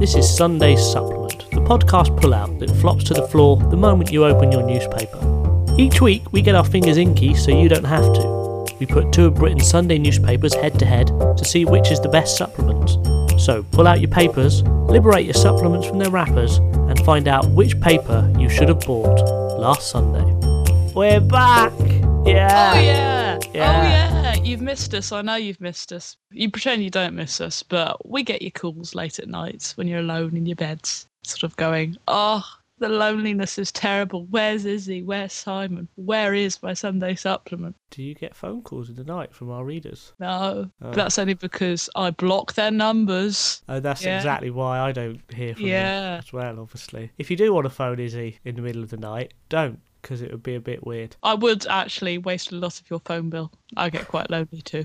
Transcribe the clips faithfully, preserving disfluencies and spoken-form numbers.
This is Sunday's Supplement, the podcast pullout that flops to the floor the moment you open your newspaper. Each week we get our fingers inky so you don't have to. We put two of Britain's Sunday newspapers head to head to see which is the best supplement. So pull out your papers, liberate your supplements from their wrappers, and find out which paper you should have bought last Sunday. We're back! Yeah! Oh yeah! Yeah. Oh yeah! You've missed us. I know you've missed us. You pretend you don't miss us, but we get your calls late at night when you're alone in your beds, sort of going, oh, the loneliness is terrible. Where's Izzy? Where's Simon? Where is my Sunday supplement? Do you get phone calls in the night from our readers? No, Oh. that's only because I block their numbers. Oh, that's Yeah. exactly why I don't hear from Yeah. them as well, obviously. If you do want to phone Izzy in the middle of the night, don't, because it would be a bit weird. I would actually waste a lot of your phone bill. I get quite lonely too.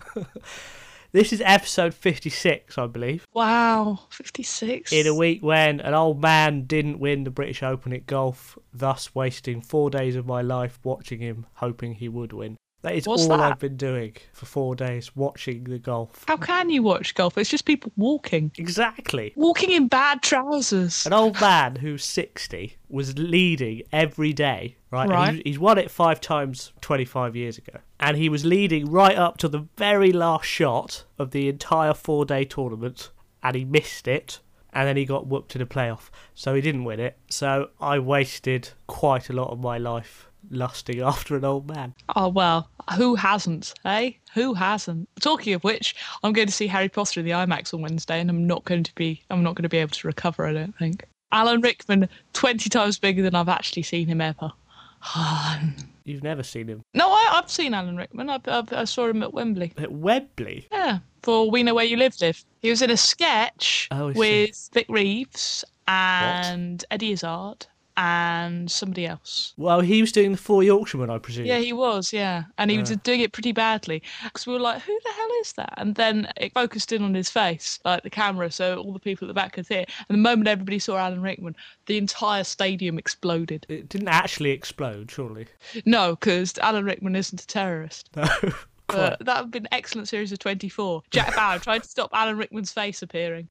This is episode fifty-six, I believe, Wow, fifty-six. in a week when an old man didn't win the British Open at golf, thus wasting four days of my life watching him, hoping he would win. That is What's all that? I've been doing for four days, watching the golf. How can you watch golf? It's just people walking. Exactly. Walking in bad trousers. An old man who's sixty was leading every day, right? And Right. He's, he's won it five times twenty-five years ago. And he was leading right up to the very last shot of the entire four-day tournament, and he missed it, and then he got whooped in a playoff. So he didn't win it. So I wasted quite a lot of my life lusting after an old man. Oh, well, who hasn't, eh? Who hasn't? Talking of which, I'm going to see Harry Potter in the IMAX on Wednesday, and I'm not going to be I'm not going to be able to recover, I don't think. Alan Rickman, twenty times bigger than I've actually seen him ever. You've never seen him No, I, I've seen Alan Rickman. I, I, I saw him at Wembley. at Wembley. Yeah, for We Know Where You Live Live. He was in a sketch Oh, I see. with Vic Reeves and Eddie Izzard and somebody else. Well, he was doing the Four Yorkshiremen, I presume. Yeah, he was, yeah. And he was Uh. doing it pretty badly because we were like, who the hell is that? And then it focused in on his face, like the camera, so all the people at the back could see it. And the moment everybody saw Alan Rickman, the entire stadium exploded. It didn't actually explode, surely. No, because Alan Rickman isn't a terrorist. No. But that would have been an excellent series of twenty-four. Jack Bauer tried to stop Alan Rickman's face appearing.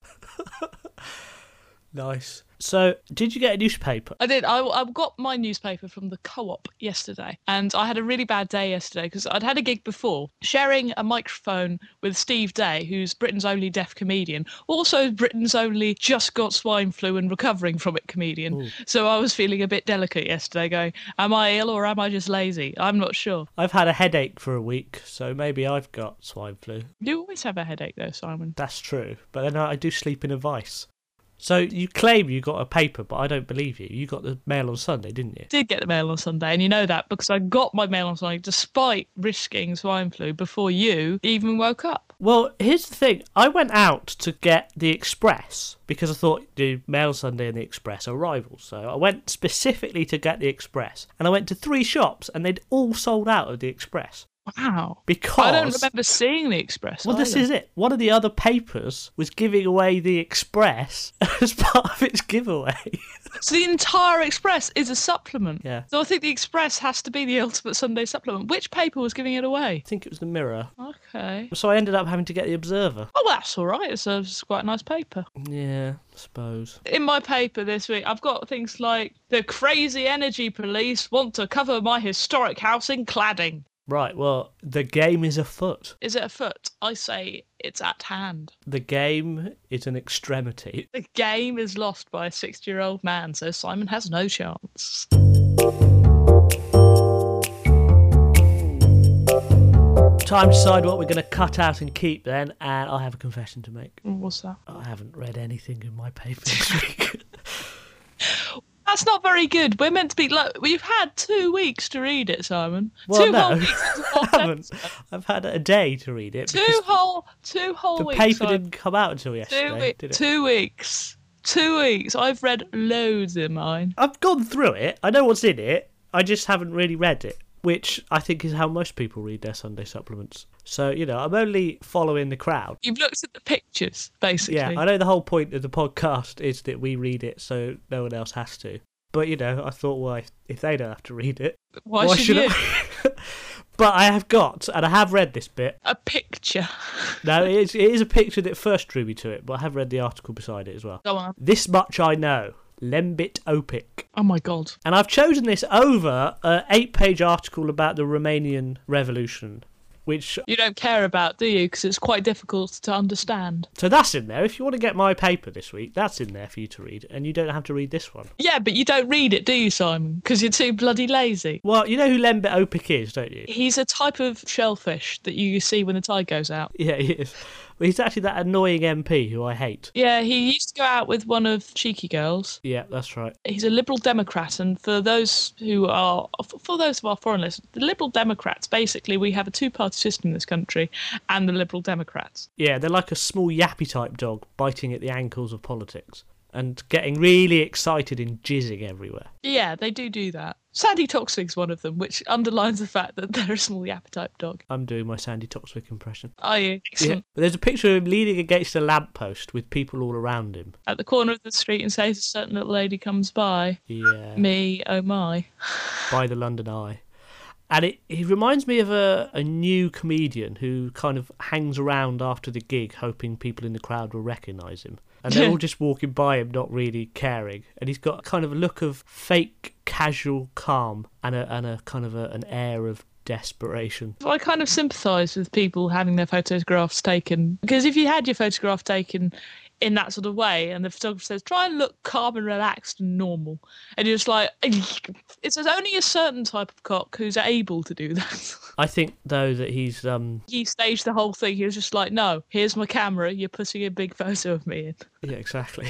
Nice. So, did you get a newspaper? I did. I, I got my newspaper from the Co-op yesterday, and I had a really bad day yesterday because I'd had a gig before, sharing a microphone with Steve Day, who's Britain's only deaf comedian, also Britain's only just got swine flu and recovering from it comedian. Ooh. So I was feeling a bit delicate yesterday, going, am I ill or am I just lazy? I'm not sure. I've had a headache for a week, so maybe I've got swine flu. You always have a headache though, Simon. That's true. But then I do sleep in a vice. So, you claim you got a paper, but I don't believe you. You got the Mail on Sunday, didn't you? Did get the mail on Sunday, and you know that because I got my mail on Sunday despite risking swine flu before you even woke up. Well, here's the thing. I went out to get the Express because I thought the Mail Sunday and the Express are rivals. So I went specifically to get the Express. And I went to three shops and they'd all sold out of the Express. Wow. Because... I don't remember seeing the Express. Well, this either. is it. One of the other papers was giving away the Express as part of its giveaway. So the entire Express is a supplement. Yeah. So I think the Express has to be the ultimate Sunday supplement. Which paper was giving it away? I think it was the Mirror. Okay. So I ended up having to get the Observer. Oh, well, that's all right. It's, a, it's quite a nice paper. Yeah, I suppose. In my paper this week, I've got things like the crazy energy police want to cover my historic house in cladding. Right, well, the game is afoot. Is it afoot? I say it's at hand. The game is an extremity. The game is lost by a sixty-year-old man, so Simon has no chance. Time to decide what we're going to cut out and keep then, and I have a confession to make. What's that? I haven't read anything in my paper this week. That's not very good. We're meant to be like we've had two weeks to read it, Simon. Well, two no, whole weeks. is a I lot haven't. better. I've had a day to read it. Two because whole, two whole the weeks. paper Simon. didn't come out until Two, yesterday, we- did it? two weeks. Two weeks. I've read loads in mine. I've gone through it. I know what's in it. I just haven't really read it, which I think is how most people read their Sunday supplements. So, you know, I'm only following the crowd. You've looked at the pictures, basically. Yeah, I know the whole point of the podcast is that we read it so no one else has to. But, you know, I thought, well, if, if they don't have to read it, Why, should, should you? I? But I have got, and I have read this bit. A picture. No, it is, it is a picture that first drew me to it, but I have read the article beside it as well. Go on. This much I know. Lembit Opik. Oh my god. And I've chosen this over an eight-page article about the Romanian Revolution, which... You don't care about, do you? Because it's quite difficult to understand. So that's in there. If you want to get my paper this week, that's in there for you to read, and you don't have to read this one. Yeah, but you don't read it, do you, Simon? Because you're too bloody lazy. Well, you know who Lembit Opik is, don't you? He's a type of shellfish that you see when the tide goes out. Yeah, he is. Well, he's actually that annoying M P who I hate. Yeah, he used to go out with one of Cheeky Girls. Yeah, that's right. He's a Liberal Democrat, and for those who are, for those of our foreign listeners, the Liberal Democrats, basically, we have a two-party system in this country, and the Liberal Democrats. Yeah, they're like a small yappy-type dog biting at the ankles of politics and getting really excited and jizzing everywhere. Yeah, they do do that. Sandy Toksvig's one of them, which underlines the fact that they're a small yappy-type dog. I'm doing my Sandy Toksvig impression. Are you? Excellent. Yeah. But there's a picture of him leaning against a lamppost with people all around him. At the corner of the street and says a certain little lady comes by. Yeah. Me, oh my. By the London Eye. And it, he reminds me of a, a new comedian who kind of hangs around after the gig hoping people in the crowd will recognise him. And they're all just walking by him, not really caring. And he's got kind of a look of fake, casual calm and a, and a kind of a, an air of desperation. I kind of sympathise with people having their photographs taken. Because if you had your photograph taken in that sort of way, and the photographer says, try and look calm and relaxed and normal, and you're just like, it's only a certain type of cock who's able to do that. I think, though, that he's... um He staged the whole thing. He was just like, no, here's my camera, you're putting a big photo of me in. Yeah, exactly.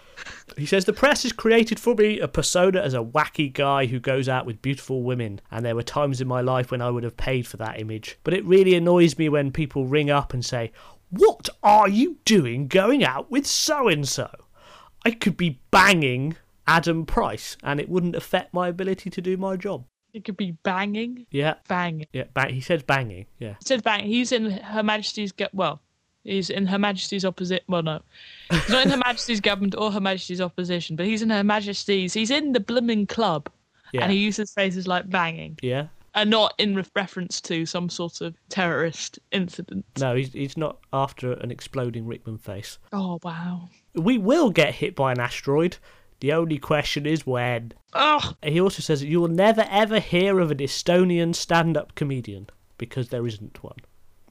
He says, the press has created for me a persona as a wacky guy who goes out with beautiful women, and there were times in my life when I would have paid for that image. But it really annoys me when people ring up and say, what are you doing going out with so-and-so? I could be banging Adam Price and it wouldn't affect my ability to do my job. It could be banging. Yeah. Banging. Yeah, bang. He says banging, yeah. He said bang. He's in Her Majesty's... Go- well, he's in Her Majesty's opposite... Well, no. He's not in Her Majesty's government or Her Majesty's opposition, but he's in Her Majesty's... He's in the blooming club. Yeah. And he uses phrases like banging. Yeah. And not in re- reference to some sort of terrorist incident. No, he's, he's not after an exploding Rickman face. Oh, wow. We will get hit by an asteroid. The only question is when. Oh. He also says that you will never ever hear of an Estonian stand-up comedian because there isn't one.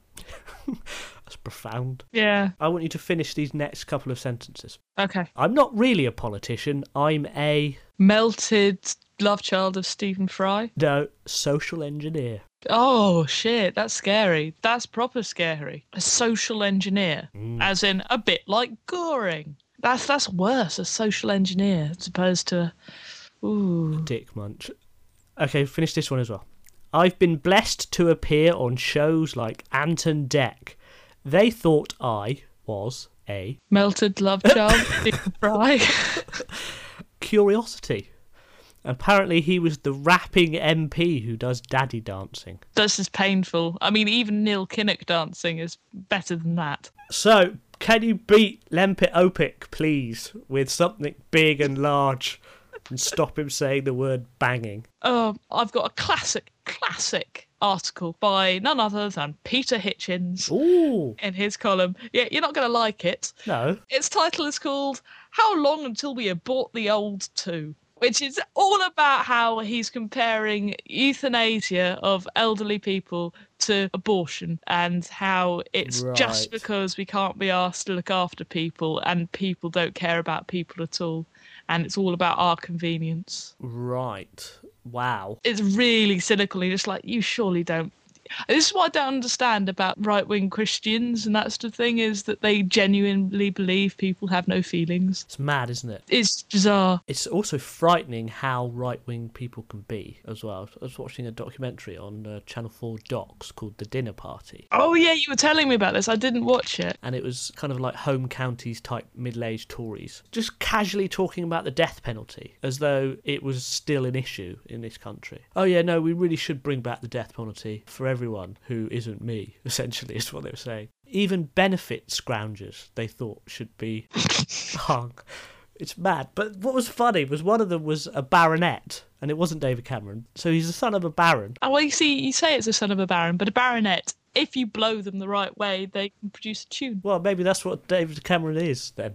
That's profound. Yeah. I want you to finish these next couple of sentences. Okay. I'm not really a politician. I'm a... Melted love child of Stephen Fry. No, social engineer. Oh, shit. That's scary. That's proper scary. A social engineer. Mm. As in a bit like Goring. That's that's worse, a social engineer, as opposed to... Ooh. Dick munch. Okay, finish this one as well. I've been blessed to appear on shows like Ant and Dec. They thought I was a... Melted love child, Stephen Fry. Curiosity. Apparently he was the rapping M P who does daddy dancing. This is painful. I mean, even Neil Kinnock dancing is better than that. So, can you beat Lembit Opik, please, with something big and large and stop him saying the word banging? Oh, I've got a classic, classic article by none other than Peter Hitchens. Ooh. In his column. Yeah, you're not going to like it. No. Its title is called How Long Until We Abort the Old Too? Which is all about how he's comparing euthanasia of elderly people to abortion and how it's right. just because we can't be asked to look after people and people don't care about people at all. And it's all about our convenience. Right. Wow. It's really cynical. You're just like, you surely don't. This is what I don't understand about right-wing Christians and that sort of thing, is that they genuinely believe people have no feelings. It's mad, isn't it? It's bizarre. It's also frightening how right-wing people can be as well. I was watching a documentary on uh, Channel four Docs called The Dinner Party. Oh, yeah, you were telling me about this. I didn't watch it. And it was kind of like home counties type middle-aged Tories just casually talking about the death penalty as though it was still an issue in this country. Oh, yeah, no, we really should bring back the death penalty for everyone. Everyone who isn't me, essentially, is what they were saying. Even benefit scroungers, they thought, should be hung. It's mad. But what was funny was one of them was a baronet, and it wasn't David Cameron. So he's the son of a baron. Oh, well, you see, you say it's the son of a baron, but a baronet, if you blow them the right way, they can produce a tune. Well, maybe that's what David Cameron is then.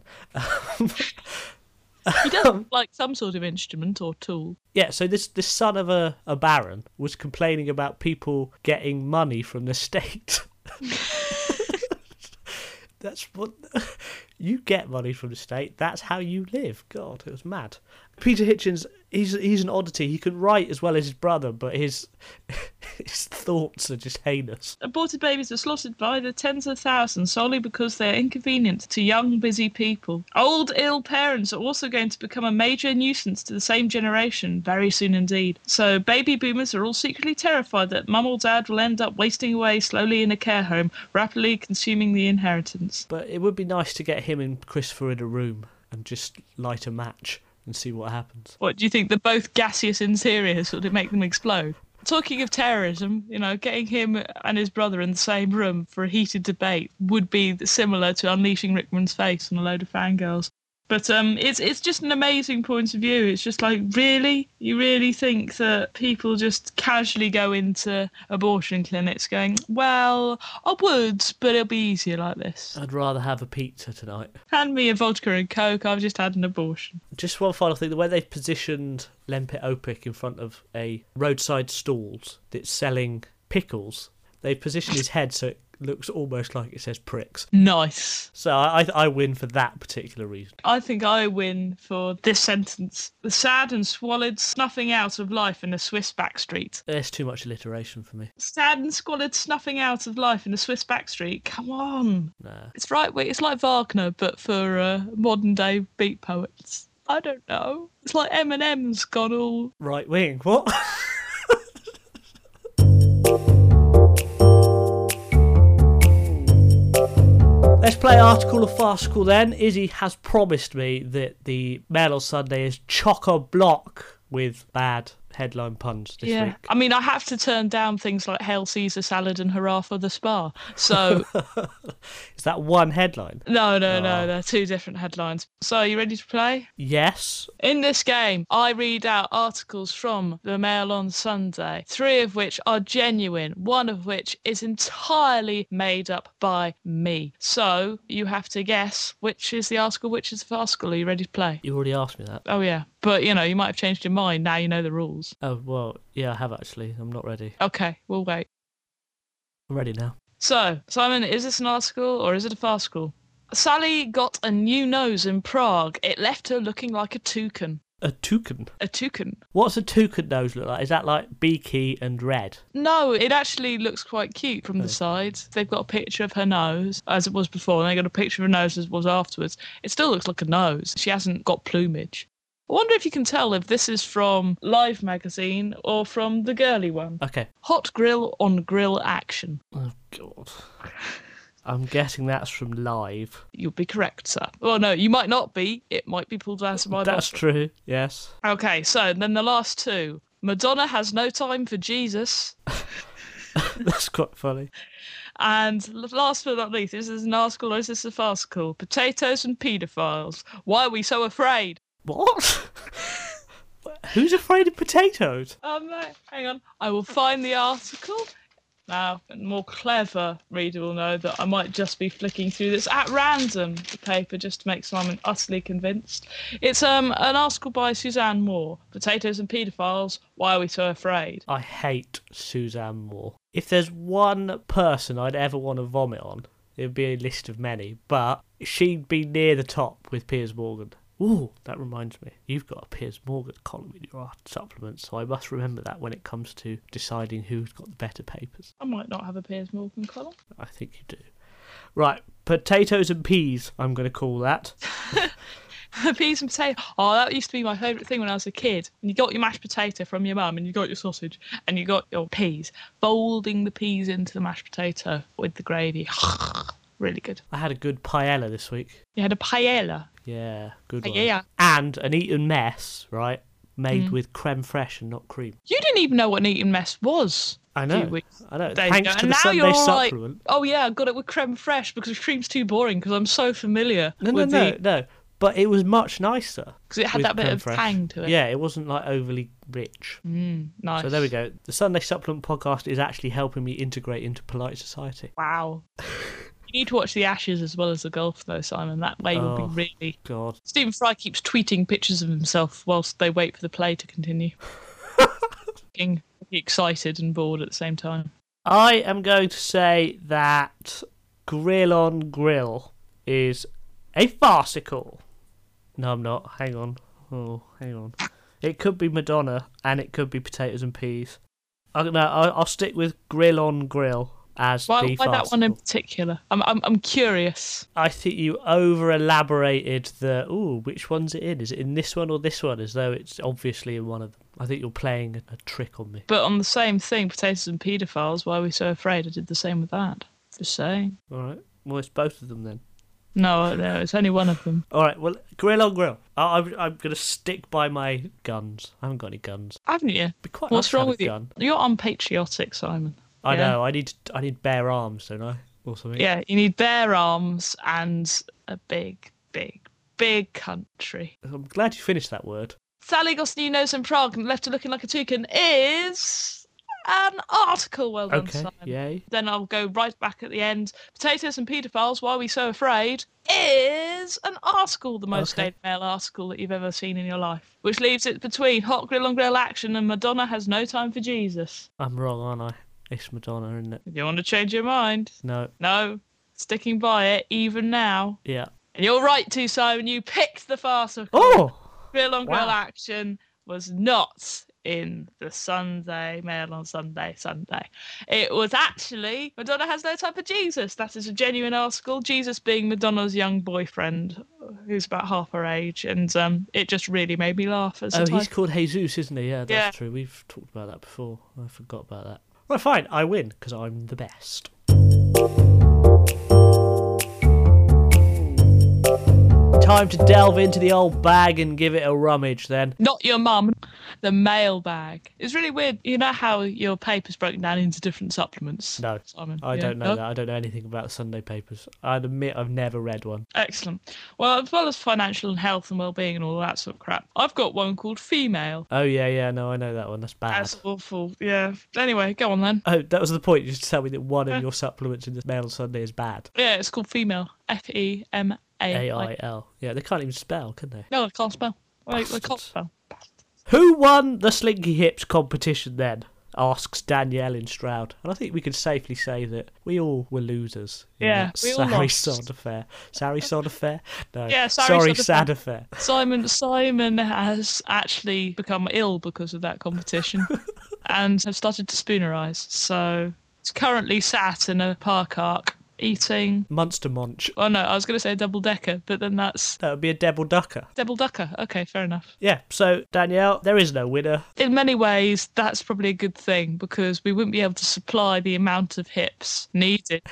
He does like some sort of instrument or tool. Yeah, so this, this son of a, a baron was complaining about people getting money from the state. That's what... You get money from the state. That's how you live. God, it was mad. Peter Hitchens, he's he's an oddity. He can write as well as his brother, but his his thoughts are just heinous. Aborted babies are slaughtered by the tens of thousands solely because they are inconvenient to young, busy people. Old, ill parents are also going to become a major nuisance to the same generation very soon indeed. So baby boomers are all secretly terrified that mum or dad will end up wasting away slowly in a care home, rapidly consuming the inheritance. But it would be nice to get him and Christopher in a room and just light a match and see what happens. What, do you think they're both gaseous interiors? Would it make them explode? Talking of terrorism, you know, getting him and his brother in the same room for a heated debate would be similar to unleashing Rickman's face on a load of fangirls. But um, it's it's just an amazing point of view. It's just like, really? You really think that people just casually go into abortion clinics going, well, I would, but it'll be easier like this. I'd rather have a pizza tonight. Hand me a vodka and Coke, I've just had an abortion. Just one final thing, the way they've positioned Lempit Opik in front of a roadside stalls that's selling pickles, they've positioned his head so it looks almost like it says pricks. Nice. So I, I win for that particular reason. I think I win for this sentence. The sad and squalid snuffing out of life in a Swiss backstreet. There's too much alliteration for me. Sad and squalid snuffing out of life in a Swiss backstreet. Come on. Nah. It's right. It's like Wagner, but for uh, modern day beat poets. I don't know. It's like Eminem's gone all... Right wing. What? Let's play article or farcical then. Izzy has promised me that the Mail on Sunday is chock-a-block with bad headline puns this yeah. week. I mean, I have to turn down things like Hail Caesar salad and hurrah for the spa. So... Is that one headline? No, no, Oh. no. They're two different headlines. So, are you ready to play? Yes. In this game, I read out articles from the Mail on Sunday, three of which are genuine, one of which is entirely made up by me. So, you have to guess which is the article, which is the farcical. Are you ready to play? You already asked me that. Oh, yeah. But, you know, you might have changed your mind. Now you know the rules. Oh, well, yeah, I have actually. I'm not ready. Okay, we'll wait. I'm ready now. So, Simon, is this an article or is it a farcical? Sally got a new nose in Prague. It left her looking like a toucan. A toucan? A toucan? What's a toucan nose look like? Is that like beaky and red? No, it actually looks quite cute from Oh. the sides. They've got a picture of her nose, as it was before, and they got a picture of her nose as it was afterwards. It still looks like a nose. She hasn't got plumage. I wonder if you can tell if this is from Live magazine or from the girly one. Okay. Hot grill on grill action. Oh, God. I'm guessing that's from Live. You'll be correct, sir. Well, no, you might not be. It might be pulled out of my That's bottle. true, yes. Okay, so then the last two. Madonna has no time for Jesus. That's quite funny. And last but not least, is this an article or is this a farcical? Potatoes and paedophiles. Why are we so afraid? What? Who's afraid of potatoes? Um, no, hang on. I will find the article. Now, a more clever reader will know that I might just be flicking through this at random, the paper, just to make Simon utterly convinced. It's um an article by Suzanne Moore. Potatoes and paedophiles, why are we so afraid? I hate Suzanne Moore. If there's one person I'd ever want to vomit on, it would be a list of many, but she'd be near the top with Piers Morgan. Ooh, that reminds me. You've got a Piers Morgan column in your art supplement, so I must remember that when it comes to deciding who's got the better papers. I might not have a Piers Morgan column. I think you do. Right, potatoes and peas, I'm going to call that. Peas and potato. Oh, that used to be my favourite thing when I was a kid. And you got your mashed potato from your mum, and you got your sausage, and you got your peas. Folding the peas into the mashed potato with the gravy. Really good. I had a good paella this week. You had a paella. Yeah, good one. Paella. And an Eton mess, right, made Mm. with creme fraiche and not cream. You didn't even know what an Eton mess was. I a know. few weeks. I know. There you Thanks go. to And the now Sunday you're all like, supplement. oh yeah, I got it with creme fraiche because cream's too boring because I'm so familiar No, no, with no, the... no. but it was much nicer. Because it had with that bit creme of fraiche. tang to it. Yeah, it wasn't like overly rich. Mm, nice. So there we go. The Sunday Supplement podcast is actually helping me integrate into polite society. Wow. You need to watch the Ashes as well as the golf, though, Simon. That way Oh, will be really... God. Stephen Fry keeps tweeting pictures of himself whilst they wait for the play to continue. Getting excited and bored at the same time. I am going to say that Grill on Grill is a farcical. No, I'm not. Hang on. Oh, hang on. It could be Madonna, and it could be Potatoes and Peas. I, no, I'll, I'll stick with Grill on Grill as Why, the why that one in farcical. particular? I'm, I'm, I'm curious. I think you over-elaborated the, ooh, which one's it in? Is it in this one or this one? As though it's obviously in one of them. I think you're playing a, a trick on me. But on the same thing, Potatoes and Paedophiles, Why Are We So Afraid? I did the same with that. Just saying. All right. Well, it's both of them then. No, no, it's only one of them. All right. Well, Grill on Grill. I, I'm, I'm going to stick by my guns. I haven't got any guns. Haven't you? Be quite What's nice to wrong have with a you? gun. You're unpatriotic, Simon. I Yeah. know. I need I need bare arms, don't I? Or something. Yeah, you need bare arms and a big, big, big country. I'm glad you finished that word. Sally Gosney Nose in Prague and left her looking like a toucan is an article. Well done, Okay. Simon. Yay. Then I'll go right back at the end. Potatoes and Paedophiles, Why Are We So Afraid? Is an article, the most Okay. Daily Mail article that you've ever seen in your life, which leaves it between Hot Grill on Grill action and Madonna Has No Time for Jesus. I'm wrong, aren't I? It's Madonna, isn't it? If you want to change your mind, No. no, sticking by it even now. Yeah. And you're right to, Simon. You picked the farcical. Oh! Grill on Grill Wow. action was not in the Sunday Mail on Sunday Sunday. It was actually Madonna Has No Time for Jesus. That is a genuine article. Jesus being Madonna's young boyfriend, who's about half her age, and um, it just really made me laugh as a Oh, title. he's called Jesus, isn't he? Yeah, that's Yeah. true. We've talked about that before. I forgot about that. Well, fine. I win, because I'm the best. Time to delve into the old bag and give it a rummage, then. Not your mum. The mailbag. It's really weird. You know how your paper's broken down into different supplements? No, Simon? I Yeah. don't know No? that. I don't know anything about Sunday papers. I'd admit I've never read one. Excellent. Well, as well as financial and health and well-being and all that sort of crap, I've got one called Female. Oh, yeah, yeah, no, I know that one. That's bad. That's awful. Yeah. Anyway, go on then. Oh, that was the point. You just tell me that one Yeah. of your supplements in the Mail on Sunday is bad. Yeah, it's called Female. F E M A A I. I L. Yeah, they can't even spell, can they? No, I can't spell. I, I can't Bastards. spell. Who won the Slinky Hips competition then? Asks Danielle in Stroud. And I think we can safely say that we all were losers. in Yeah, that we all Sorry lost. Sod affair. Sorry Sod affair? No. Yeah, sorry, Sorry Sod Sad affair. Simon Simon has actually become ill because of that competition and has started to spoonerise. So he's currently sat in a park arc eating. Munster Munch. Oh no, I was going to say a double decker, but then that's That would be a double ducker. double ducker. Okay, fair enough. Yeah, so Danielle, there is no winner. In many ways, that's probably a good thing because we wouldn't be able to supply the amount of hips needed.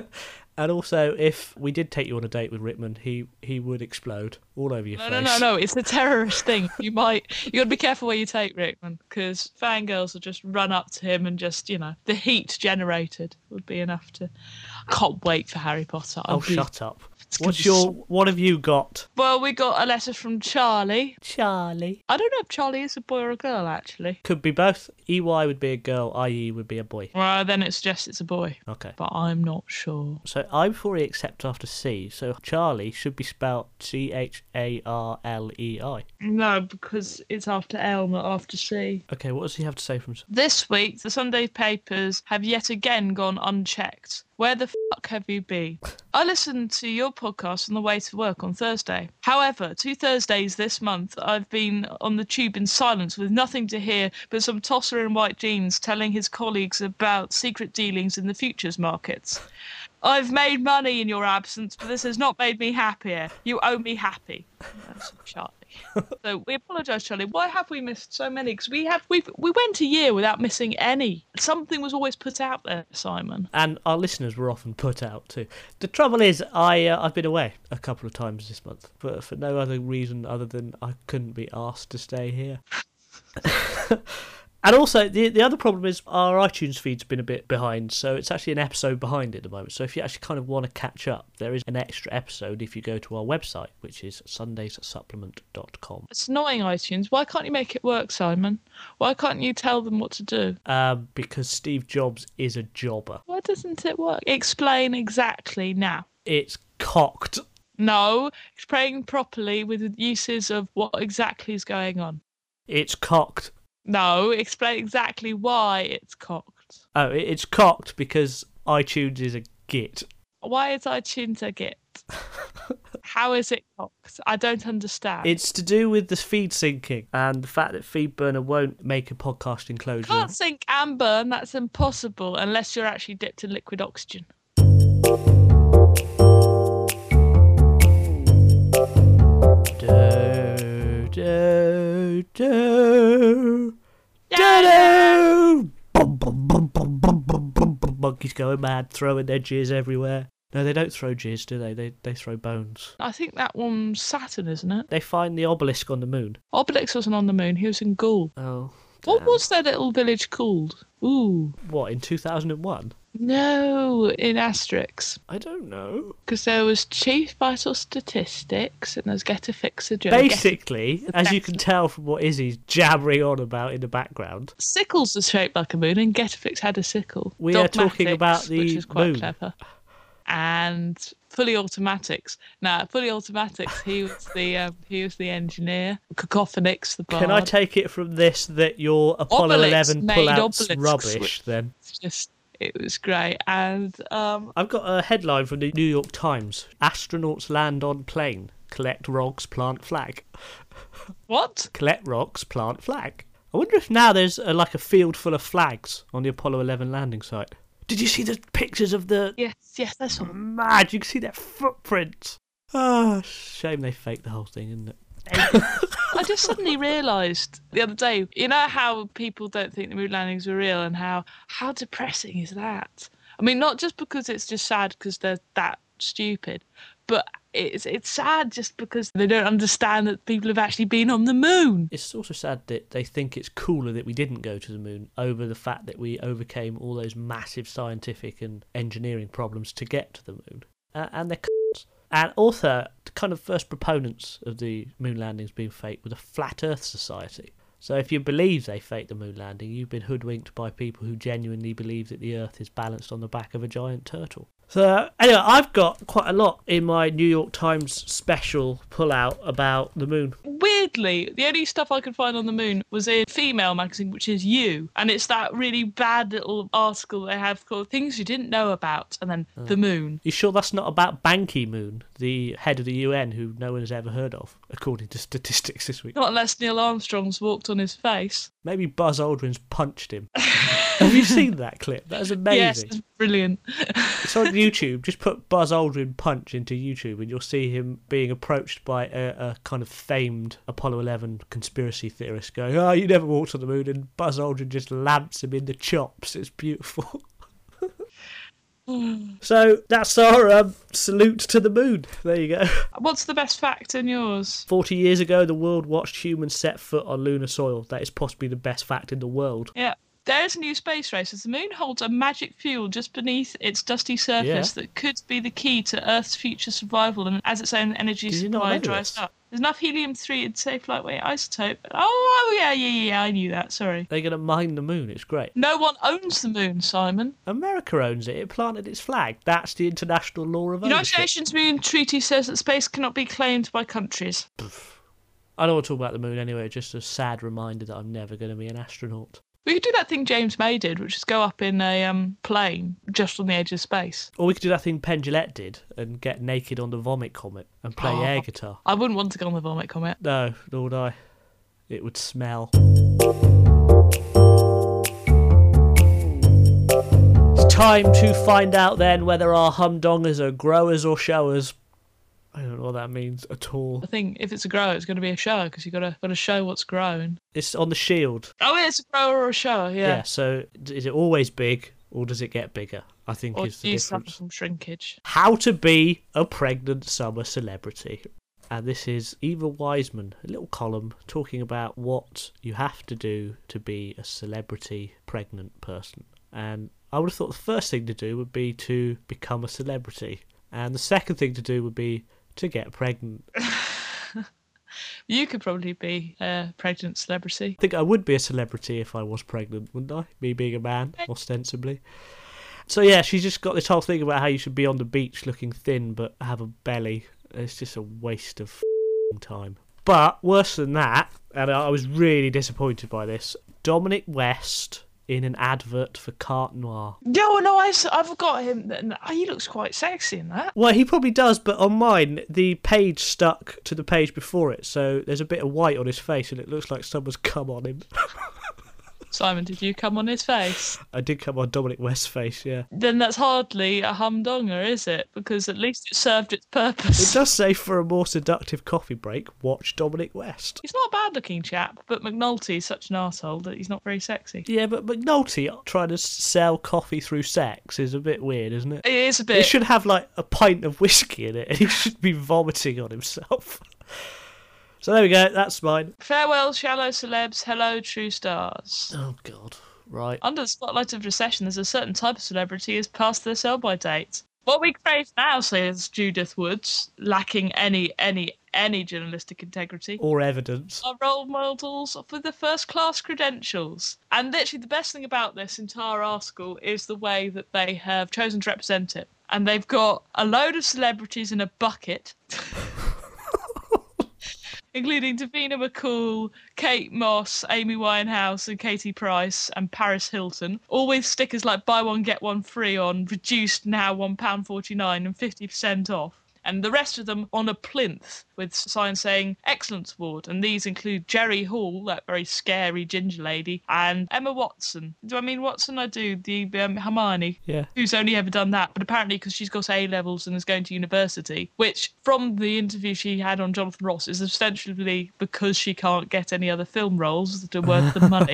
And also, if we did take you on a date with Rickman, he, he would explode all over your No, face. no, no, no. It's a terrorist thing. You might, you got to be careful where you take Rickman because fangirls will just run up to him and just, you know, the heat generated would be enough to. I can't wait for Harry Potter. Oh, I'll be- shut up. it's gonna What's be your? so- What have you got? Well, we got a letter from Charlie. Charlie. I don't know if Charlie is a boy or a girl, actually. Could be both. E Y would be a girl, I E would be a boy. Well, then it suggests it's a boy, Okay. but I'm not sure. So I before he except after C, so Charlie should be spelled C H A R L E I. No, because it's after L, not after C. Okay, what does he have to say from... This week, the Sunday papers have yet again gone unchecked. Where the fuck have you been? I listened to your podcast on the way to work on Thursday. However, two Thursdays this month, I've been on the tube in silence with nothing to hear but some tosser in white jeans telling his colleagues about secret dealings in the futures markets. I've made money in your absence, but this has not made me happier. You owe me happy. That's Charlie. So we apologise, Charlie. Why have we missed so many? Because we have we we went a year without missing any. Something was always put out there, Simon. And our listeners were often put out too. The trouble is, I, uh, I've been away a couple of times this month, but for no other reason other than I couldn't be asked to stay here. And also, the the other problem is our iTunes feed's been a bit behind, so it's actually an episode behind at the moment. So if you actually kind of want to catch up, there is an extra episode if you go to our website, which is sundays supplement dot com. It's annoying, iTunes. Why can't you make it work, Simon? Why can't you tell them what to do? Um, because Steve Jobs is a jobber. Why doesn't it work? Explain exactly now. It's cocked. No, explain properly with the uses of what exactly is going on. It's cocked. No, explain exactly why it's cocked. Oh, it- it's cocked because iTunes is a git. Why is iTunes a git? How is it cocked? I don't understand. It's to do with the feed syncing and the fact that FeedBurner won't make a podcast enclosure. Can't sync and burn, that's impossible unless you're actually dipped in liquid oxygen. Do, do, do, do, bum, bum, bum, bum, bum, bum, bum, bum. Monkeys going mad, throwing their jizz everywhere. No, they don't throw jizz, do they? They they throw bones. I think that one's Saturn, isn't it? They find the obelisk on the moon. Obelix wasn't on the moon, he was in Gaul. Oh. What damn. was their little village called? Ooh. What, in two thousand one? No, in Asterix. I don't know. Because there was Chief Vital Statistics and there's Get a Fixer. Basically, as you can tell from what Izzy's jabbering on about in the background, Sickles is shaped like a moon and Get a Fix had a sickle. We are talking Dogmatics, about the which is quite moon. clever. And Fully Automatics. Now, Fully Automatics, he was the um, he was the engineer. Cacophonics, the bard. can I take it from this that your Apollo Obelix eleven made pullout's Obelix rubbish switch. then? It's just, it was great. And um, I've got a headline from the New York Times. Astronauts land on plane. Collect rocks, plant flag. what? Collect rocks, plant flag. I wonder if now there's a, like a field full of flags on the Apollo eleven landing site. Did you see the pictures of the... Yes, yes, that's all. Mad, you can see their footprints. Ah, shame they faked the whole thing, isn't it? I just suddenly realised the other day, you know how people don't think the moon landings were real and how how depressing is that? I mean, not just because it's just sad because they're that stupid, but it's it's sad just because they don't understand that people have actually been on the moon. It's also sad that they think it's cooler that we didn't go to the moon over the fact that we overcame all those massive scientific and engineering problems to get to the moon. Uh, and they're c***s. And also, the kind of first proponents of the moon landings being fake were the Flat Earth Society. So if you believe they faked the moon landing, you've been hoodwinked by people who genuinely believe that the Earth is balanced on the back of a giant turtle. So anyway, I've got quite a lot in my New York Times special pullout about the moon. Weirdly, the only stuff I could find on the moon was in Female magazine, which is You, and it's that really bad little article they have called Things You Didn't Know About, and then Oh. The Moon. You sure that's not about Ban Ki-moon, the head of the U N who no one has ever heard of, according to statistics this week? Not unless Neil Armstrong's walked on his face. Maybe Buzz Aldrin's punched him. Have you seen that clip? That is amazing. Yes, it's brilliant. It's on YouTube. Just put Buzz Aldrin punch into YouTube and you'll see him being approached by a, a kind of famed Apollo eleven conspiracy theorist going, oh, you never walked on the moon, and Buzz Aldrin just lamps him in the chops. It's beautiful. So that's our um, salute to the moon. There you go. What's the best fact in yours? forty years ago, the world watched humans set foot on lunar soil. That is possibly the best fact in the world. Yeah. There is a new space race as the moon holds a magic fuel just beneath its dusty surface Yeah. that could be the key to Earth's future survival and as its own energy Did you not supply know dries this? up. There's enough helium three in safe lightweight isotope. Oh, yeah, yeah, yeah, I knew that, sorry. They're going to mine the moon. It's great. No one owns the moon, Simon. America owns it. It planted its flag. That's the international law of United ownership. Nations Moon Treaty says that space cannot be claimed by countries. I don't want to talk about the moon anyway. Just a sad reminder that I'm never going to be an astronaut. We could do that thing James May did, which is go up in a um, plane just on the edge of space. Or we could do that thing Penn Jillette did and get naked on the Vomit Comet and play Oh. air guitar. I wouldn't want to go on the Vomit Comet. No, nor would I. It would smell. It's time to find out then whether our humdongers are growers or showers. I don't know what that means at all. I think if it's a grower, it's going to be a shower because you've got to, got to show what's grown. It's on the shield. Oh, it's a grower or a shower, Yeah. yeah. So is it always big or does it get bigger? I think Or is do the you suffer difference. from shrinkage? How to be a pregnant summer celebrity. And this is Eva Wiseman, a little column talking about what you have to do to be a celebrity pregnant person. And I would have thought the first thing to do would be to become a celebrity. And the second thing to do would be to get pregnant. You could probably be a pregnant celebrity. I think I would be a celebrity if I was pregnant, wouldn't I? Me being a man, ostensibly. So yeah, she's just got this whole thing about how you should be on the beach looking thin but have a belly. It's just a waste of f***ing time. But worse than that, and I was really disappointed by this, Dominic West in an advert for Carte Noire. No, no, I, I've got him. He looks quite sexy in that. Well, he probably does, but on mine, the page stuck to the page before it, so there's a bit of white on his face and it looks like someone's come on him. Simon, did you come on his face? I did come on Dominic West's face, yeah. Then that's hardly a humdonger, is it? Because at least it served its purpose. It does say, for a more seductive coffee break, watch Dominic West. He's not a bad-looking chap, but McNulty's such an arsehole that he's not very sexy. Yeah, but McNulty trying to sell coffee through sex is a bit weird, isn't it? It is a bit. It should have, like, a pint of whiskey in it, and he should be vomiting on himself. So there we go, that's mine. Farewell, shallow celebs, hello, true stars. Oh, God. Right. Under the spotlight of recession, there's a certain type of celebrity who's past their sell-by date. What we crave now, says Judith Woods, lacking any, any, any journalistic integrity, or evidence, are role models with the first-class credentials. And literally the best thing about this entire article is the way that they have chosen to represent it. And they've got a load of celebrities in a bucket... including Davina McCall, Kate Moss, Amy Winehouse and Katie Price and Paris Hilton, all with stickers like buy one get one free on reduced now one pound forty-nine and fifty percent off. And the rest of them on a plinth with signs saying Excellence Award. And these include Jerry Hall, that very scary ginger lady, and Emma Watson. Do I mean Watson? I do. The um, Hermione. Yeah. Who's only ever done that. But apparently because she's got A-levels and is going to university, which from the interview she had on Jonathan Ross is ostensibly because she can't get any other film roles that are worth the money.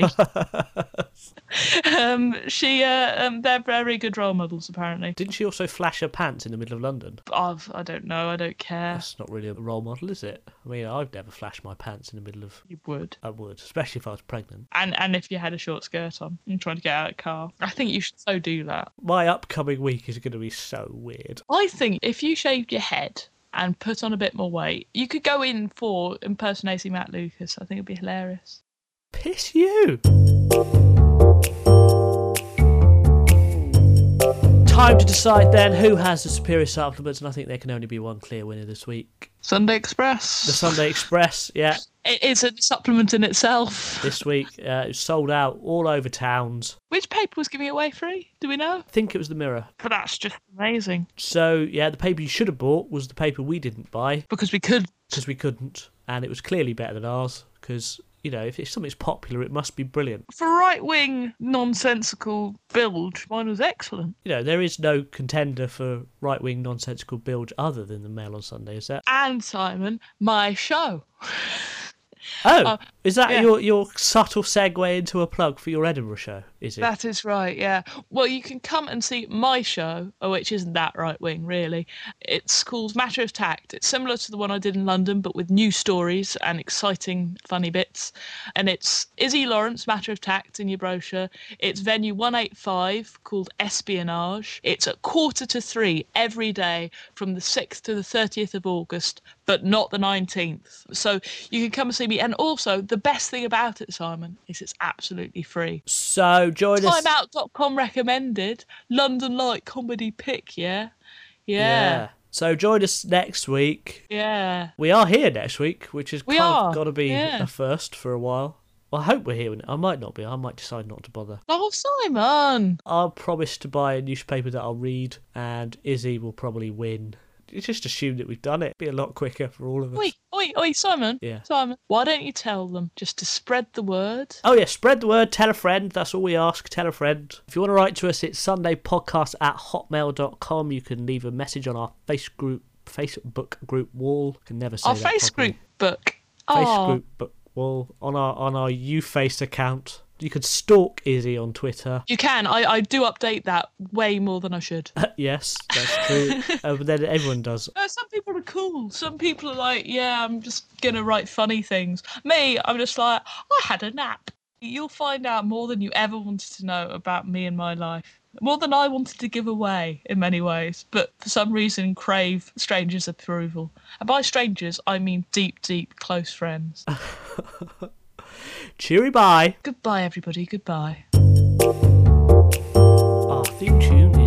um, she, uh, um, they're very good role models, apparently. Didn't she also flash her pants in the middle of London? I've, I don't know. I don't care. That's not really a role model, is it? I mean, I'd never flash my pants in the middle of... You would. I would, especially if I was pregnant. And and if you had a short skirt on and trying to get out of the car. I think you should so do that. My upcoming week is going to be so weird. I think if you shaved your head and put on a bit more weight, you could go in for impersonating Matt Lucas. I think it'd be hilarious. Piss you! Time to decide then who has the superior supplements, and I think there can only be one clear winner this week. Sunday Express. The Sunday Express, yeah. It is a supplement in itself. This week, uh, it was sold out all over towns. Which paper was giving it away free? Do we know? I think it was the Mirror. But that's just amazing. So, yeah, the paper you should have bought was the paper we didn't buy. Because we could. Because we couldn't. And it was clearly better than ours, because... You know, if something's popular, it must be brilliant. For right-wing, nonsensical bilge, mine was excellent. You know, there is no contender for right-wing, nonsensical bilge other than the Mail on Sunday, is there? And, Simon, my show. Oh, uh, is that yeah. your, your subtle segue into a plug for your Edinburgh show, is it? That is right, yeah. Well, you can come and see my show, which isn't that right-wing, really. It's called Matter of Tact. It's similar to the one I did in London, but with new stories and exciting, funny bits. And it's Izzy Lawrence, Matter of Tact, in your brochure. It's venue one eighty-five, called Espionage. It's at quarter to three every day from the sixth to the thirtieth of August, but not the nineteenth. So you can come and see me. And also, the best thing about it, Simon, is it's absolutely free. So join us. time out dot com recommended. London Light comedy pick, yeah? Yeah. Yeah. So join us next week. Yeah. We are here next week, which has We kind are, of got to be yeah. a first for a while. Well, I hope we're here. I might not be. I might decide not to bother. Oh, Simon. I'll promise to buy a newspaper that I'll read, and Izzy will probably win. You just assume that we've done it. It'd be a lot quicker for all of us. Oi, oi, oi, Simon. Yeah. Simon, why don't you tell them just to spread the word? Oh, yeah, spread the word. Tell a friend. That's all we ask. Tell a friend. If you want to write to us, it's sundaypodcast at hotmail dot com. You can leave a message on our face group, Facebook group wall. I can never say Our that face properly. group book. Face Oh. group book wall on our on our YouFace account. You could stalk Izzy on Twitter. You can. I, I do update that way more than I should. Yes, that's true. uh, but then everyone does. Uh, some people are cool. Some people are like, yeah, I'm just going to write funny things. Me, I'm just like, I had a nap. You'll find out more than you ever wanted to know about me and my life. More than I wanted to give away in many ways, but for some reason crave strangers' approval. And by strangers, I mean deep, deep, close friends. Cheery bye. Goodbye, everybody. Goodbye. Our theme tune is